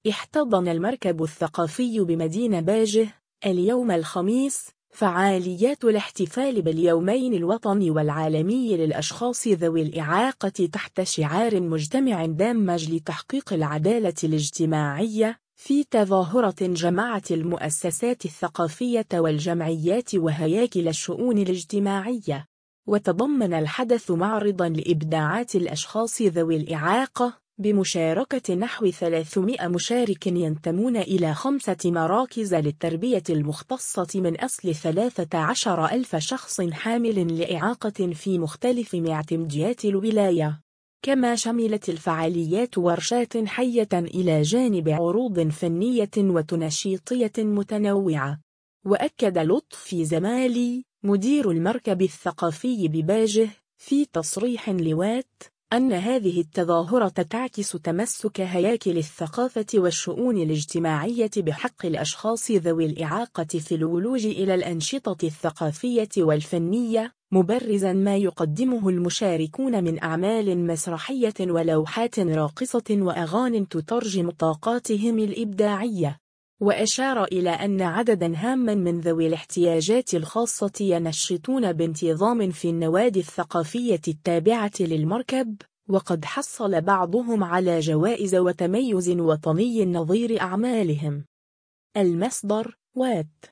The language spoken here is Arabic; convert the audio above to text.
احتضن المركب الثقافي بمدينة باجه اليوم الخميس فعاليات الاحتفال باليومين الوطني والعالمي للأشخاص ذوي الإعاقة تحت شعار مجتمع دامج لتحقيق العدالة الاجتماعية، في تظاهرة جمعت المؤسسات الثقافية والجمعيات وهياكل الشؤون الاجتماعية. وتضمن الحدث معرضاً لإبداعات الأشخاص ذوي الإعاقة بمشاركة نحو 300 مشارك ينتمون إلى 5 مراكز للتربية المختصة من أصل 13,000 شخص حامل لإعاقة في مختلف معتمديات الولاية. كما شملت الفعاليات ورشات حية إلى جانب عروض فنية وتنشيطية متنوعة. وأكد لطفي زمالي مدير المركب الثقافي بباجه في تصريح لوات أن هذه التظاهرة تعكس تمسك هياكل الثقافة والشؤون الاجتماعية بحق الأشخاص ذوي الإعاقة في الولوج إلى الأنشطة الثقافية والفنية، مبرزاً ما يقدمه المشاركون من أعمال مسرحية ولوحات راقصة وأغاني تترجم طاقاتهم الإبداعية. وأشار إلى أن عدداً هاماً من ذوي الاحتياجات الخاصة ينشطون بانتظام في النوادي الثقافية التابعة للمركب، وقد حصل بعضهم على جوائز وتميز وطني نظير أعمالهم. المصدر: وات.